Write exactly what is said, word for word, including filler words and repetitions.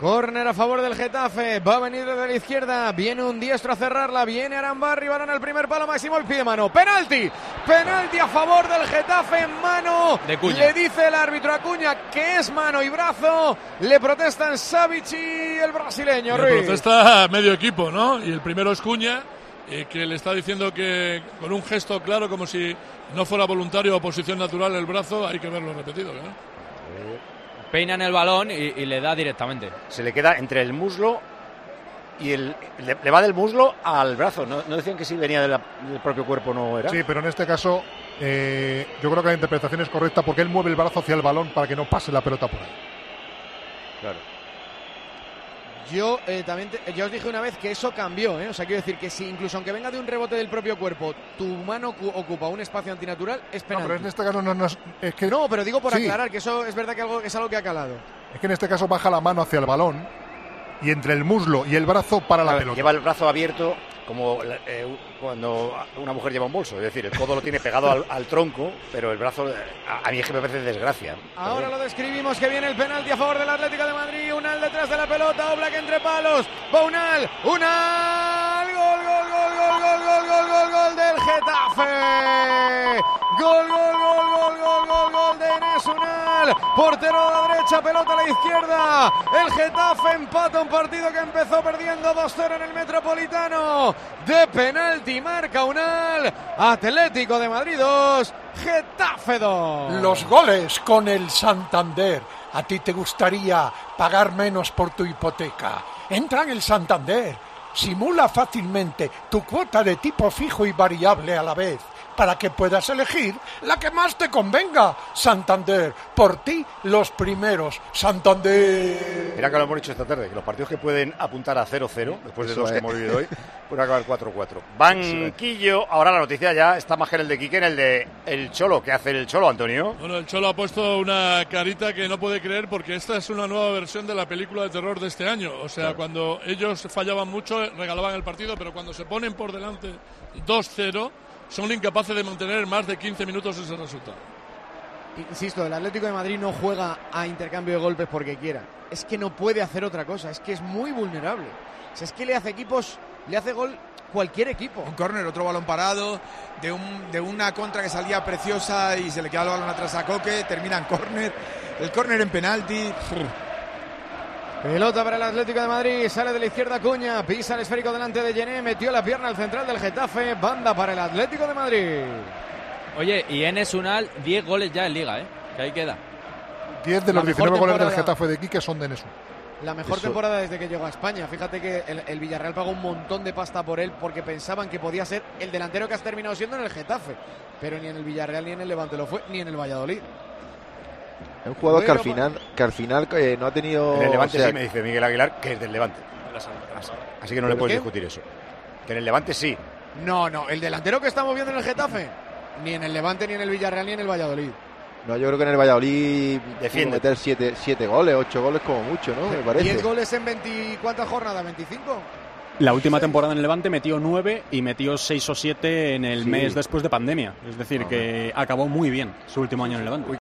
Córner a favor del Getafe, va a venir desde la izquierda, viene un diestro a cerrarla, viene Arambarri, balón al primer palo, Máximo el pide mano, penalti, penalti a favor del Getafe, mano, de Cuña. Le dice el árbitro a Cuña que es mano y brazo, le protestan Savic y el brasileño, le Ruiz. protesta medio equipo, ¿no? Y el primero es Cuña, eh, que le está diciendo que con un gesto claro, como si no fuera voluntario o posición natural el brazo, hay que verlo repetido, ¿no? Peinan el balón y, y le da directamente. Se le queda entre el muslo y el le, le va del muslo al brazo. ¿No, no decían que si venía de la, del propio cuerpo no era? Sí, pero en este caso eh, yo creo que la interpretación es correcta porque él mueve el brazo hacia el balón para que no pase la pelota por ahí. Claro. Yo eh, también te, yo os dije una vez que eso cambió, ¿eh? O sea, quiero decir que si incluso aunque venga de un rebote del propio cuerpo, tu mano cu- ocupa un espacio antinatural, es penalti. No, pero en este caso no, no es, es que no, pero digo por sí. aclarar que eso es verdad que algo, es algo que ha calado. Es que en este caso baja la mano hacia el balón y entre el muslo y el brazo para la Claro, pelota. lleva el brazo abierto como eh, cuando una mujer lleva un bolso, es decir, el codo lo tiene pegado al, al tronco, pero el brazo a, a mí es que me parece desgracia. Ahora lo describimos, que viene el penalti a favor del Atlético de Madrid, Unal detrás de la pelota, Oblak entre palos, va Unal, Unal, gol, gol, gol, gol, gol, gol, gol, gol, gol del Getafe, gol, gol, gol, gol, gol, gol, gol de Enes Unal, portero a la derecha, pelota a la izquierda, el Getafe empata un partido que empezó perdiendo dos cero en el Metropolitano, de penalti marca Unal, Atlético de Madrid dos, Getafe dos. Los goles con el Santander. ¿A ti te gustaría pagar menos por tu hipoteca? Entra en el Santander. Simula fácilmente tu cuota de tipo fijo y variable a la vez, para que puedas elegir la que más te convenga. Santander, por ti los primeros. Santander. Mira que lo hemos dicho esta tarde, que los partidos que pueden apuntar a cero cero, después de Eso dos es. que hemos vivido hoy, pueden acabar cuatro cuatro. Banquillo, ahora la noticia ya está más que en el de Quique, en el de el Cholo. ¿Qué hace el Cholo, Antonio? Bueno, el Cholo ha puesto una carita que no puede creer porque esta es una nueva versión de la película de terror de este año. O sea, claro, cuando ellos fallaban mucho, regalaban el partido, pero cuando se ponen por delante dos cero, son incapaces de mantener más de quince minutos ese resultado. Insisto, el Atlético de Madrid no juega a intercambio de golpes porque quiera. Es que no puede hacer otra cosa, es que es muy vulnerable. O sea, es que le hace equipos, le hace gol cualquier equipo. Un córner, otro balón parado, de, un, de una contra que salía preciosa y se le queda el balón atrás a Coque, termina en córner, el córner en penalti. Pelota para el Atlético de Madrid, sale de la izquierda Cuña, pisa el esférico delante de Yené, metió la pierna al central del Getafe, banda para el Atlético de Madrid. Oye, y Enes Unal, diez goles ya en Liga, ¿eh? Que ahí queda. diez de los diecinueve goles del Getafe de Quique son de Enes Unal. La mejor Eso. temporada desde que llegó a España. Fíjate que el, el Villarreal pagó un montón de pasta por él porque pensaban que podía ser el delantero que has terminado siendo en el Getafe. Pero ni en el Villarreal ni en el Levante lo fue, ni en el Valladolid. Es un jugador que al final, que al final eh, no ha tenido... En el Levante o sea, sí, me dice Miguel Aguilar, que es del Levante. Así que no le puedes discutir eso. Que en el Levante sí. No, no, el delantero que estamos viendo en el Getafe, ni en el Levante, ni en el Villarreal, ni en el Valladolid. No, yo creo que en el Valladolid defiende meter siete, siete goles, ocho goles como mucho, ¿no? Me parece. diez goles en veinte, ¿cuántas jornadas? ¿veinticinco? La última temporada en el Levante metió nueve y metió seis o siete en el sí. mes después de pandemia. Es decir, ah, que acabó muy bien su último año en el Levante.